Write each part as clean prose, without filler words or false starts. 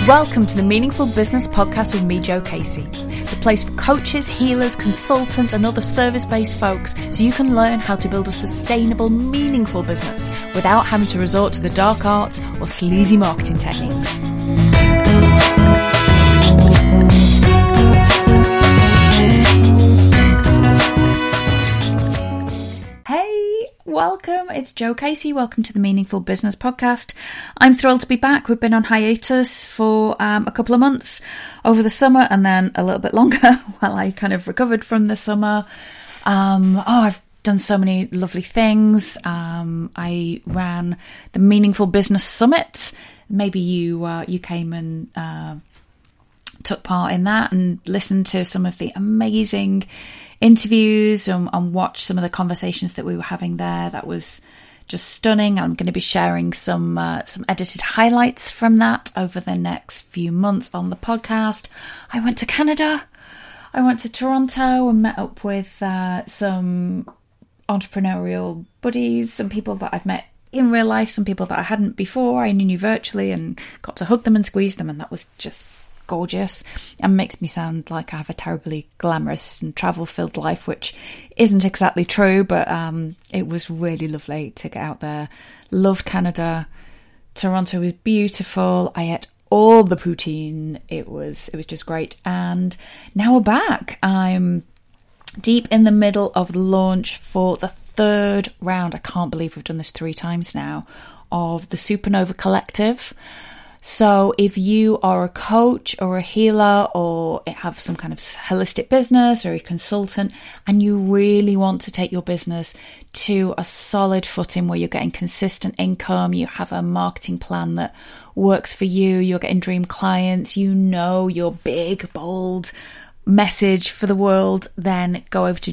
Welcome to the Meaningful Business Podcast with me, Jo Casey, the place for coaches, healers, consultants, and other service-based folks so you can learn how to build a sustainable, meaningful business without having to resort to the dark arts or sleazy marketing techniques. Welcome, it's Jo Casey. Welcome to the Meaningful Business Podcast. I'm thrilled to be back. We've been on hiatus for a couple of months over the summer and then a little bit longer while I kind of recovered from the summer. I've done so many lovely things. I ran the Meaningful Business Summit. Maybe you came and took part in that and listened to some of the amazing interviews and watch some of the conversations that we were having there. That was just stunning. I'm going to be sharing some edited highlights from that over the next few months on the podcast. I went to Canada. I went to Toronto and met up with some entrepreneurial buddies, some people that I've met in real life, some people that I hadn't before. I knew virtually and got to hug them and squeeze them, and that was just gorgeous and makes me sound like I have a terribly glamorous and travel-filled life, which isn't exactly true, but it was really lovely to get out there. Loved Canada. Toronto was beautiful. I ate all the poutine. It was just great. And now we're back. I'm deep in the middle of the launch for the third round. I can't believe we've done this 3 times now, of the Supernova Collective. So if you are a coach or a healer or have some kind of holistic business or a consultant and you really want to take your business to a solid footing where you're getting consistent income, you have a marketing plan that works for you, you're getting dream clients, you know your big, bold message for the world, then go over to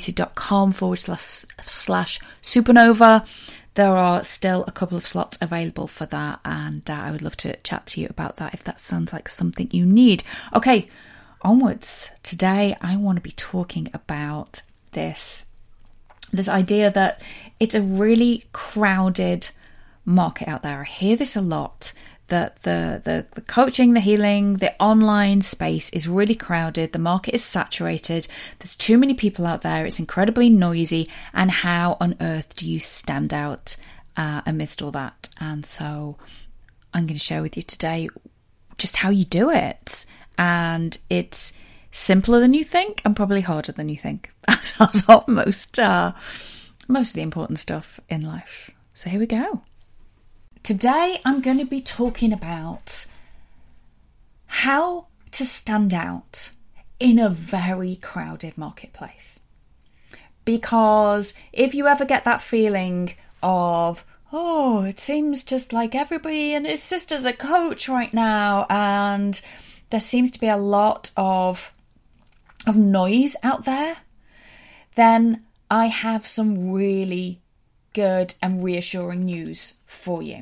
jocasey.com/supernova. There are still a couple of slots available for that, and I would love to chat to you about that if that sounds like something you need. Okay, onwards. Today I want to be talking about this idea that it's a really crowded market out there. I hear this a lot, that the coaching, the healing, the online space is really crowded. The market is saturated. There's too many people out there. It's incredibly noisy. And how on earth do you stand out amidst all that? And so I'm going to share with you today just how you do it. And it's simpler than you think and probably harder than you think. As of most of the important stuff in life. So here we go. Today, I'm going to be talking about how to stand out in a very crowded marketplace. Because if you ever get that feeling of, oh, it seems just like everybody and his sister's a coach right now, and there seems to be a lot of noise out there, then I have some really good and reassuring news for you.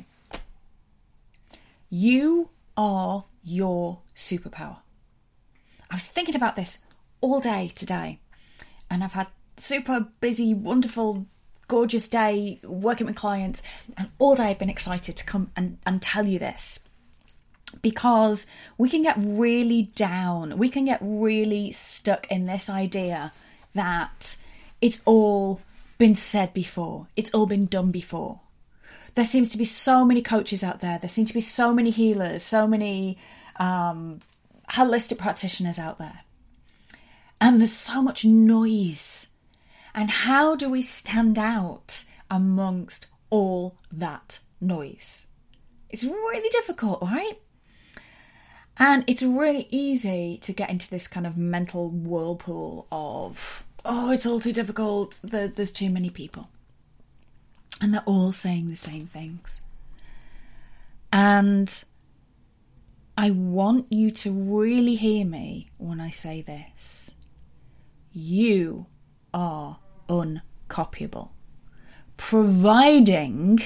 You are your superpower. I was thinking about this all day today, and I've had super busy, wonderful, gorgeous day working with clients, and all day I've been excited to come and tell you this, because we can get really down, we can get really stuck in this idea that it's all been said before, it's all been done before. There seems to be so many coaches out there. There seem to be so many healers, so many holistic practitioners out there. And there's so much noise. And how do we stand out amongst all that noise? It's really difficult, right? And it's really easy to get into this kind of mental whirlpool of, oh, it's all too difficult. There's too many people. And they're all saying the same things. And I want you to really hear me when I say this. You are uncopyable, providing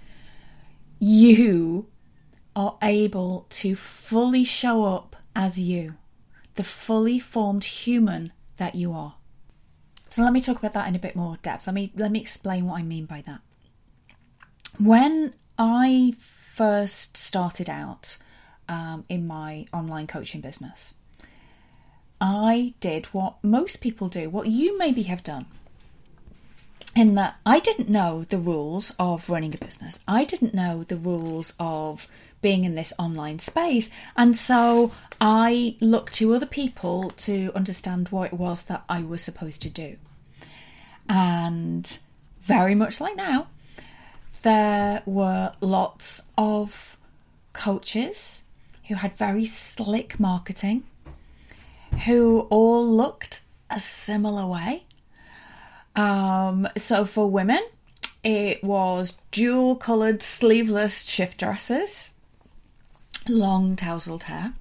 you are able to fully show up as you, the fully formed human that you are. So let me talk about that in a bit more depth. Let me explain what I mean by that. When I first started out, in my online coaching business. I did what most people do, what you maybe have done, in that I didn't know the rules of running a business. I didn't know the rules of being in this online space. And so I looked to other people to understand what it was that I was supposed to do. And very much like now, there were lots of coaches who had very slick marketing, who all looked a similar way. So for women, it was dual coloured sleeveless shift dresses, long tousled hair,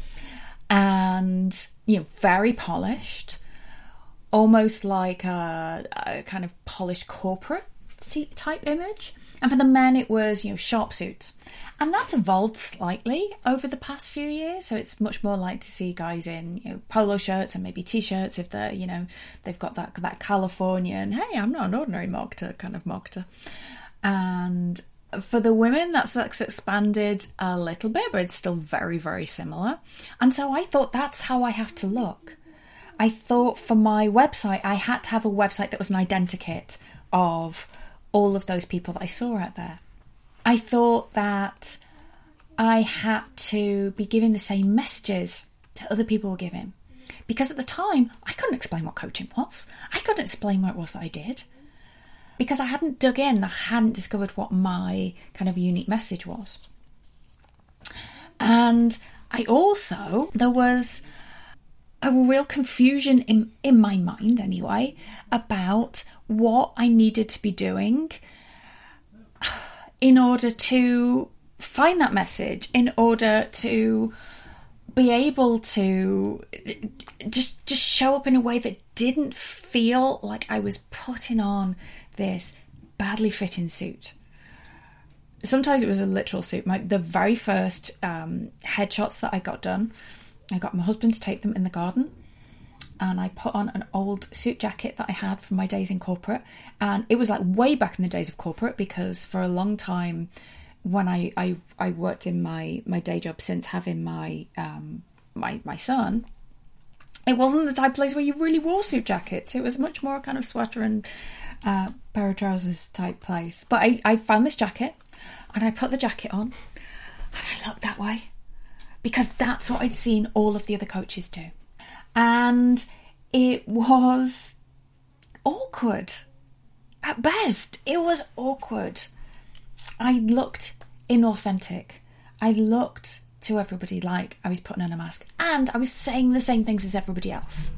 and very polished, almost like a kind of polished corporate type image. And for the men, it was sharp suits. And that's evolved slightly over the past few years. So it's much more like to see guys in polo shirts and maybe t-shirts if they're they've got that Californian, hey, I'm not an ordinary marketer kind of marketer. And for the women, that's expanded a little bit, but it's still very, very similar. And so I thought that's how I have to look. I thought for my website, I had to have a website that was an identikit of all of those people that I saw out there. I thought that I had to be giving the same messages that other people were giving. Because at the time, I couldn't explain what coaching was. I couldn't explain what it was that I did. Because I hadn't dug in, I hadn't discovered what my kind of unique message was. And there was a real confusion in my mind anyway, about what I needed to be doing in order to find that message, in order to be able to just show up in a way that didn't feel like I was putting on this badly fitting suit. Sometimes it was a literal suit. The very first headshots that I got done, I got my husband to take them in the garden, and I put on an old suit jacket that I had from my days in corporate. And it was like way back in the days of corporate, because for a long time when I worked in my day job since having my son, it wasn't the type of place where you really wore suit jackets. It was much more a kind of sweater and pair of trousers type place. But I found this jacket and I put the jacket on and I looked that way because that's what I'd seen all of the other coaches do. And it was awkward. At best, it was awkward. I looked inauthentic. I looked to everybody like I was putting on a mask, and I was saying the same things as everybody else.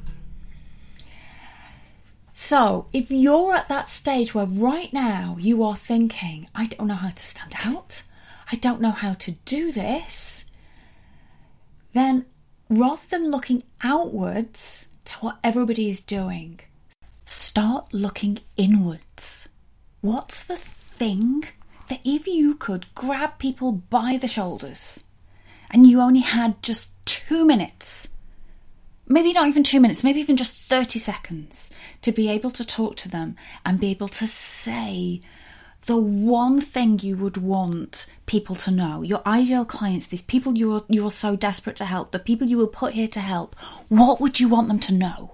So if you're at that stage where right now you are thinking, I don't know how to stand out, I don't know how to do this, then rather than looking outwards to what everybody is doing, start looking inwards. What's the thing that if you could grab people by the shoulders and you only had just 2 minutes, maybe not even 2 minutes, maybe even just 30 seconds to be able to talk to them and be able to say the one thing you would want people to know, your ideal clients, these people you are so desperate to help, the people you will put here to help, what would you want them to know?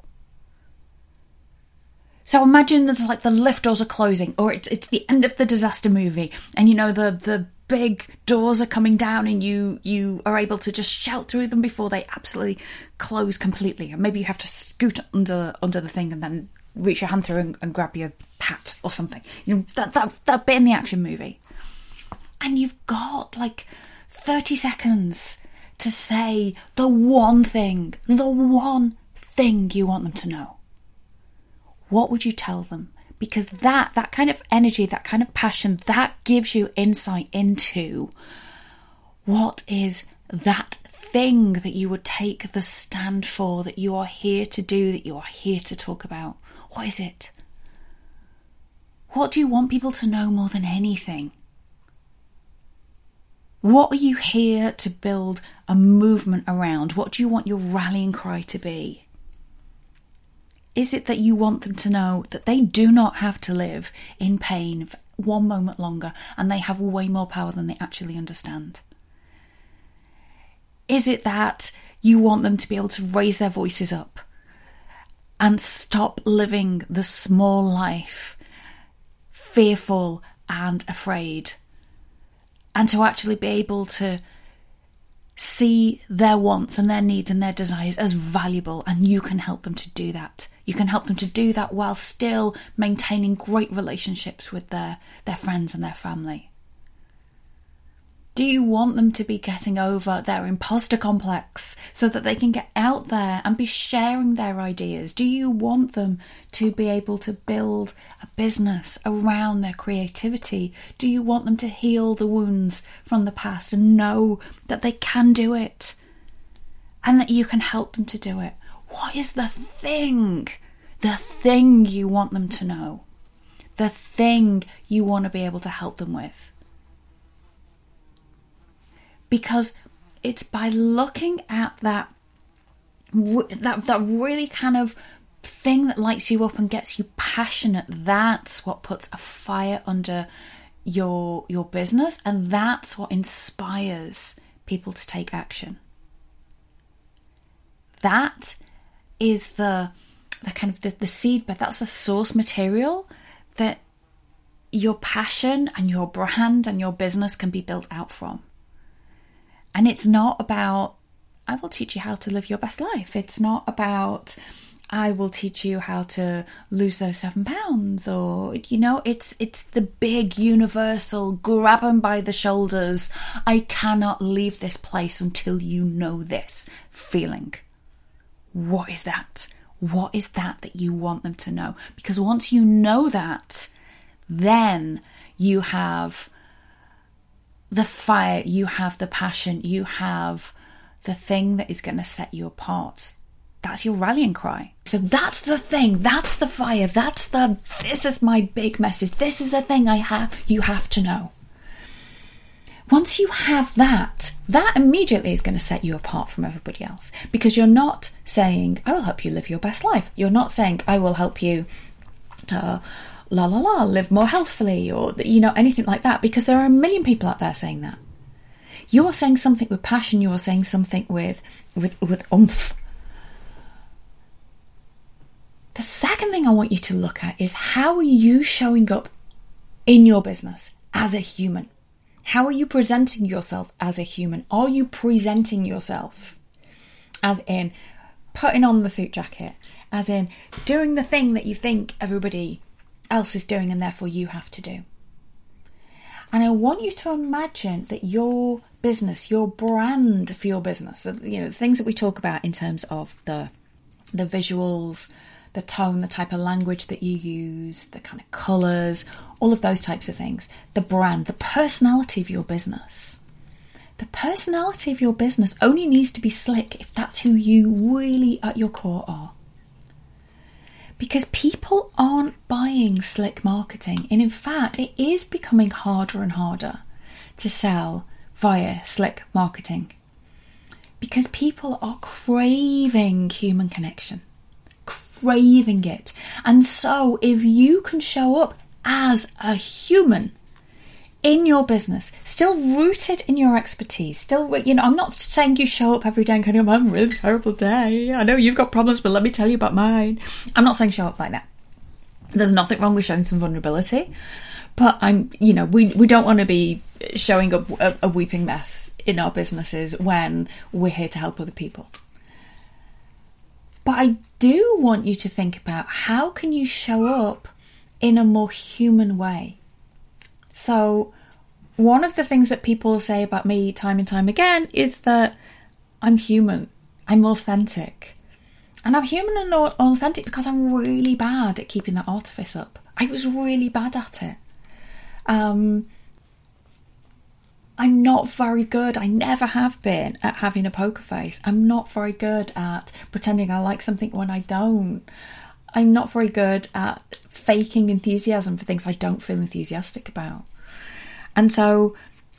So imagine that like the lift doors are closing, or it's the end of the disaster movie, and the big doors are coming down and you are able to just shout through them before they absolutely close completely. And maybe you have to scoot under the thing and then reach your hand through and grab your hat or something. That bit in the action movie. And you've got like 30 seconds to say the one thing you want them to know. What would you tell them? Because that kind of energy, that kind of passion, that gives you insight into what is that thing that you would take the stand for, that you are here to do, that you are here to talk about. What is it? What do you want people to know more than anything? What are you here to build a movement around? What do you want your rallying cry to be? Is it that you want them to know that they do not have to live in pain for one moment longer and they have way more power than they actually understand? Is it that you want them to be able to raise their voices up and stop living the small life, fearful and afraid, and to actually be able to see their wants and their needs and their desires as valuable, and you can help them to do that. You can help them to do that while still maintaining great relationships with their friends and their family. Do you want them to be getting over their imposter complex so that they can get out there and be sharing their ideas? Do you want them to be able to build a business around their creativity? Do you want them to heal the wounds from the past and know that they can do it and that you can help them to do it? What is the thing you want them to know? The thing you want to be able to help them with? Because it's by looking at that really kind of thing that lights you up and gets you passionate, that's what puts a fire under your business, and that's what inspires people to take action. That is the kind of the seed bed. That's the source material that your passion and your brand and your business can be built out from. And it's not about, I will teach you how to live your best life. It's not about, I will teach you how to lose those 7 pounds, or, it's the big universal, grab them by the shoulders, I cannot leave this place until you know this feeling. What is that? What is that you want them to know? Because once you know that, then you have the fire, you have the passion, you have the thing that is going to set you apart. That's your rallying cry. So that's the thing, that's the fire, this is my big message, this is the thing you have to know. Once you have that immediately is going to set you apart from everybody else, because you're not saying, I will help you live your best life. You're not saying, I will help you to live more healthfully, or anything like that, because there are a million people out there saying that. You are saying something with passion, you are saying something with oomph. The second thing I want you to look at is, how are you showing up in your business as a human? How are you presenting yourself as a human? Are you presenting yourself as in putting on the suit jacket, as in doing the thing that you think everybody else is doing and therefore you have to do? And I want you to imagine that your business, your brand for your business, the things that we talk about in terms of the visuals, the tone, the type of language that you use, the kind of colours, all of those types of things, the brand, the personality of your business. The personality of your business only needs to be slick if that's who you really at your core are. Because people aren't buying slick marketing. And in fact, it is becoming harder and harder to sell via slick marketing. Because people are craving human connection. Craving it. And so if you can show up as a human in your business, still rooted in your expertise, still, I'm not saying you show up every day and going, I'm having a really terrible day, I know you've got problems, but let me tell you about mine. I'm not saying show up like that. There's nothing wrong with showing some vulnerability, but we don't want to be showing up a weeping mess in our businesses when we're here to help other people. But I do want you to think about, how can you show up in a more human way? So one of the things that people say about me time and time again is that I'm human, I'm authentic. And I'm human and authentic because I'm really bad at keeping that artifice up. I was really bad at it. I'm not very good, I never have been, at having a poker face. I'm not very good at pretending I like something when I don't. I'm not very good at faking enthusiasm for things I don't feel enthusiastic about. And so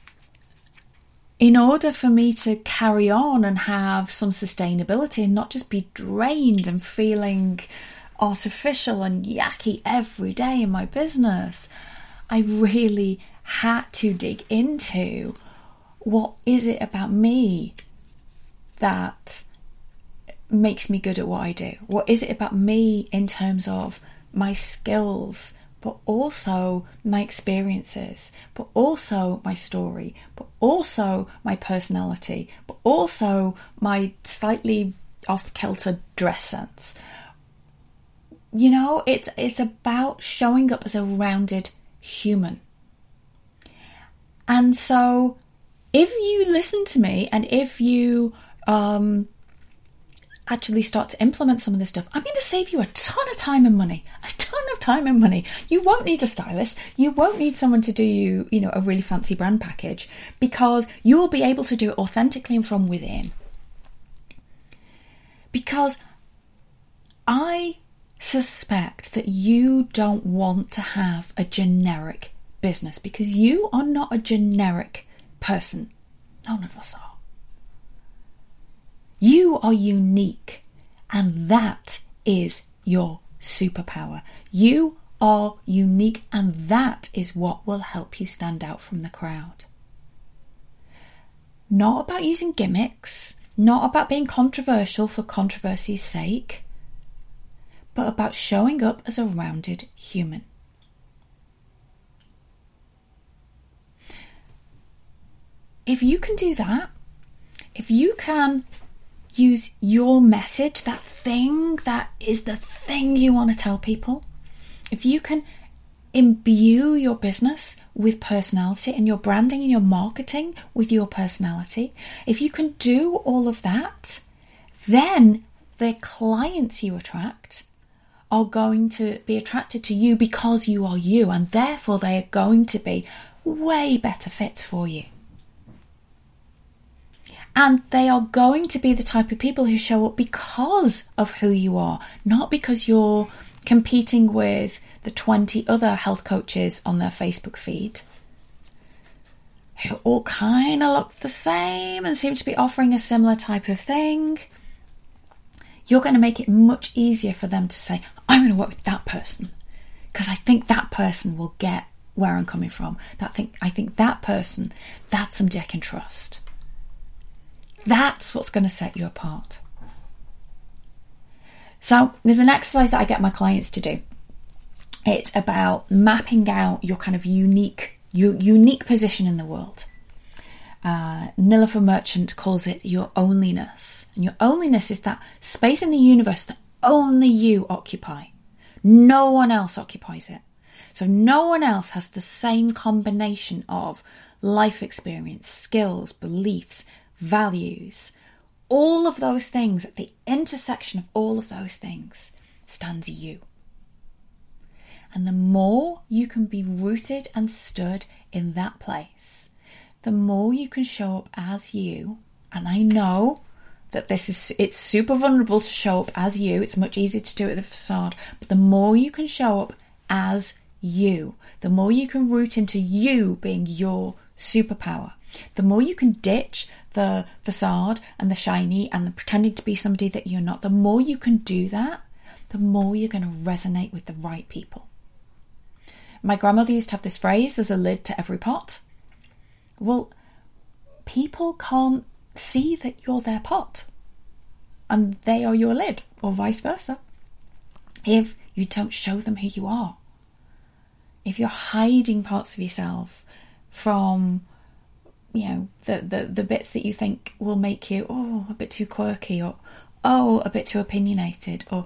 in order for me to carry on and have some sustainability and not just be drained and feeling artificial and yucky every day in my business, I really had to dig into, what is it about me that makes me good at what I do? What is it about me in terms of my skills, but also my experiences, but also my story, but also my personality, but also my slightly off-kilter dress sense? You know, it's about showing up as a rounded human. And so if you listen to me and if you actually start to implement some of this stuff, I'm going to save you a ton of time and money. A ton of time and money. You won't need a stylist. You won't need someone to do you know, a really fancy brand package, because you will be able to do it authentically and from within. Because I suspect that you don't want to have a generic business, because you are not a generic person. None of us are. You are unique, and that is your superpower. You are unique, and that is what will help you stand out from the crowd. Not about using gimmicks, not about being controversial for controversy's sake, but about showing up as a rounded human. If you can do that, if you can use your message, that thing that is the thing you want to tell people, if you can imbue your business with personality and your branding and your marketing with your personality, if you can do all of that, then the clients you attract are going to be attracted to you because you are you, and therefore they are going to be way better fits for you. And they are going to be the type of people who show up because of who you are, not because you're competing with the 20 other health coaches on their Facebook feed who all kind of look the same and seem to be offering a similar type of thing. You're going to make it much easier for them to say, I'm going to work with that person because I think that person will get where I'm coming from. I think that person, that's somebody I can trust. That's what's going to set you apart. So there's an exercise that I get my clients to do. It's about mapping out your kind of unique position in the world. Nilofer Merchant calls it your onlyness. And your onlyness is that space in the universe that only you occupy. No one else occupies it. So no one else has the same combination of life experience, skills, beliefs, values. All of those things, at the intersection of all of those things, stands you. And the more you can be rooted and stood in that place, the more you can show up as you. And I know that it's super vulnerable to show up as you. It's much easier to do it with the facade. But the more you can show up as you, the more you can root into you being your superpower, the more you can ditch the facade and the shiny and the pretending to be somebody that you're not. The more you can do that, the more you're going to resonate with the right people. My grandmother used to have this phrase, there's a lid to every pot. Well, people can't see that you're their pot and they are your lid, or vice versa, if you don't show them who you are. If you're hiding parts of yourself from, you know, the bits that you think will make you, a bit too quirky, or, a bit too opinionated, or,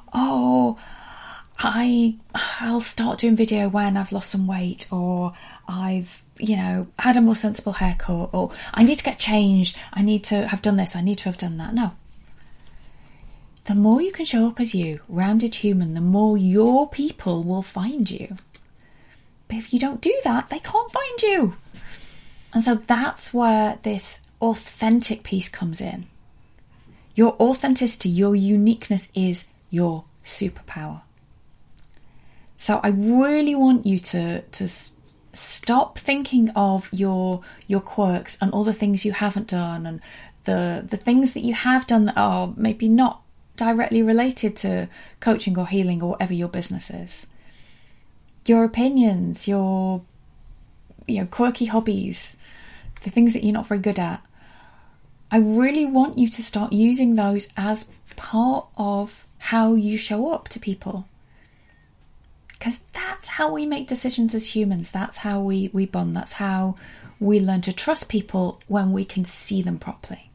I'll start doing video when I've lost some weight, or I've, had a more sensible haircut, or I need to get changed, I need to have done this, I need to have done that. No. The more you can show up as you, rounded human, the more your people will find you. But if you don't do that, they can't find you. And so that's where this authentic piece comes in. Your authenticity, your uniqueness is your superpower. So I really want you to stop thinking of your quirks and all the things you haven't done and the things that you have done that are maybe not directly related to coaching or healing or whatever your business is. Your opinions, your quirky hobbies, the things that you're not very good at. I really want you to start using those as part of how you show up to people. Because that's how we make decisions as humans. That's how we bond. That's how we learn to trust people, when we can see them properly.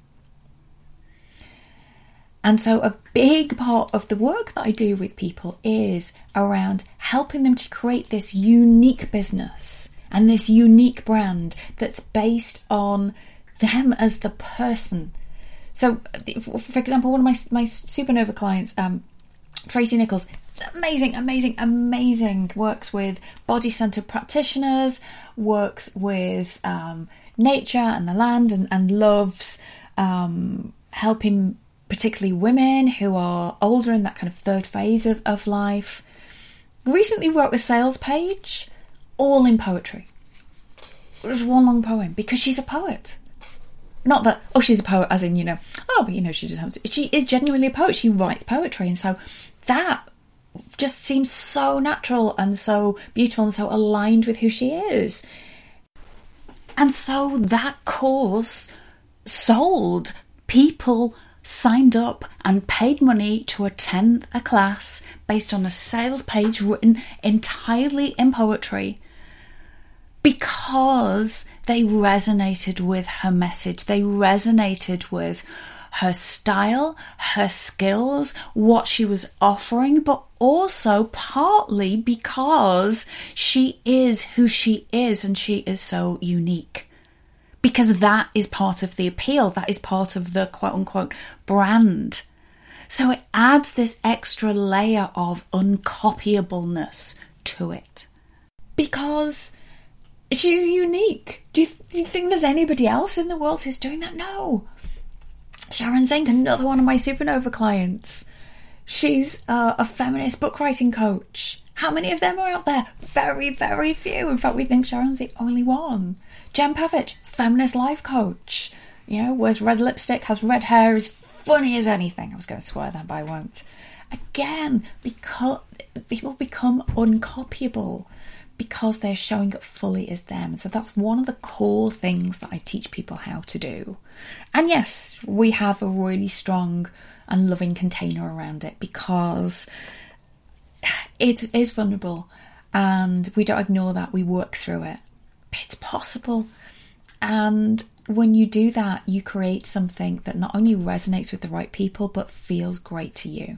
And so a big part of the work that I do with people is around helping them to create this unique business and this unique brand that's based on them as the person. So, for example, one of my Supernova clients, Tracy Nichols, amazing, works with body-centered practitioners, works with nature and the land, and loves helping particularly women who are older in that kind of third phase of life. Recently wrote a sales page, all in poetry. It was one long poem, because she's a poet. Not that, she's a poet as in, she just has, she is genuinely a poet. She writes poetry. And so that just seems so natural and so beautiful and so aligned with who she is. And so that course sold. People signed up and paid money to attend a class based on a sales page written entirely in poetry, because they resonated with her message. They resonated with her style, her skills, what she was offering, but also partly because she is who she is, and she is so unique. Because that is part of the appeal. That is part of the quote-unquote brand. So it adds this extra layer of uncopyableness to it. Because she's unique. Do you think there's anybody else in the world who's doing that? No. Sharon Zink, another one of my Supernova clients. She's a feminist book writing coach. How many of them are out there? Very, very few. In fact, we think Sharon's the only one. Jen Pavich, feminist life coach. Wears red lipstick, has red hair, is funny as anything. I was going to swear that, but I won't. Again, because people become uncopyable because they're showing up fully as them. And so that's one of the core things that I teach people how to do. And yes, we have a really strong and loving container around it, because it is vulnerable and we don't ignore that. We work through it. It's possible. And when you do that, you create something that not only resonates with the right people, but feels great to you.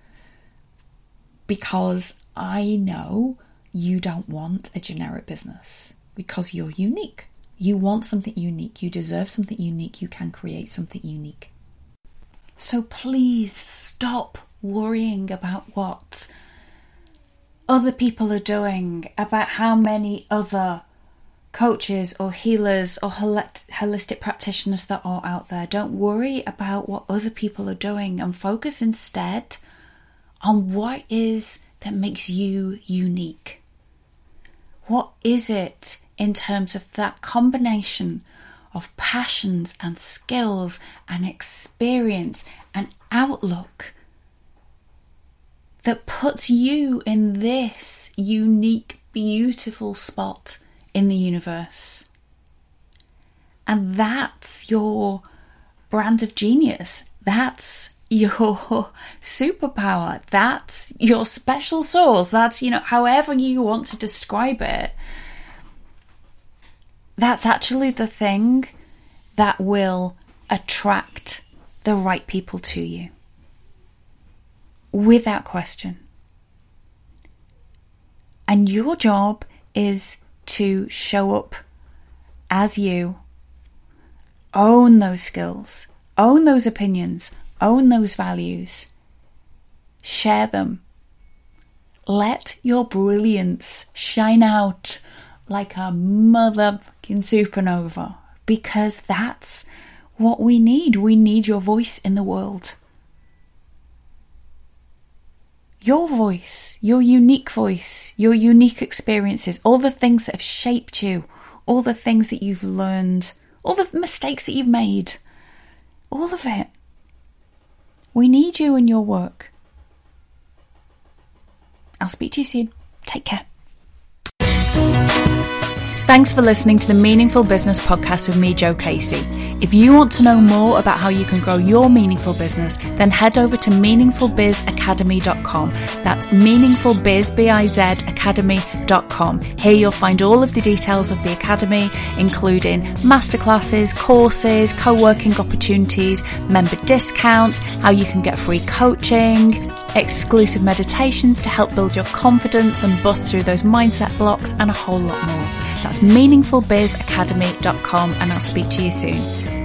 Because I know you don't want a generic business, because you're unique. You want something unique. You deserve something unique. You can create something unique. So please stop worrying about what other people are doing, about how many other coaches or healers or holistic practitioners that are out there. Don't worry about what other people are doing, and focus instead on what is that makes you unique. What is it in terms of that combination of passions and skills and experience and outlook that puts you in this unique, beautiful spot in the universe? And that's your brand of genius. That's your superpower. That's your special sauce. That's, however you want to describe it. That's actually the thing that will attract the right people to you. Without question. And your job is to show up as you, own those skills, own those opinions, own those values, share them. Let your brilliance shine out like a motherfucking supernova, because that's what we need. We need your voice in the world. Your voice, your unique voice, your unique experiences, all the things that have shaped you, all the things that you've learned, all the mistakes that you've made, all of it. We need you in your work. I'll speak to you soon. Take care. Thanks for listening to the Meaningful Business Podcast with me, Jo Casey. If you want to know more about how you can grow your meaningful business, then head over to meaningfulbizacademy.com. That's meaningfulbiz, B-I-Z, academy.com. Here you'll find all of the details of the academy, including masterclasses, courses, co-working opportunities, member discounts, how you can get free coaching, exclusive meditations to help build your confidence and bust through those mindset blocks, and a whole lot more. That's meaningfulbizacademy.com, and I'll speak to you soon.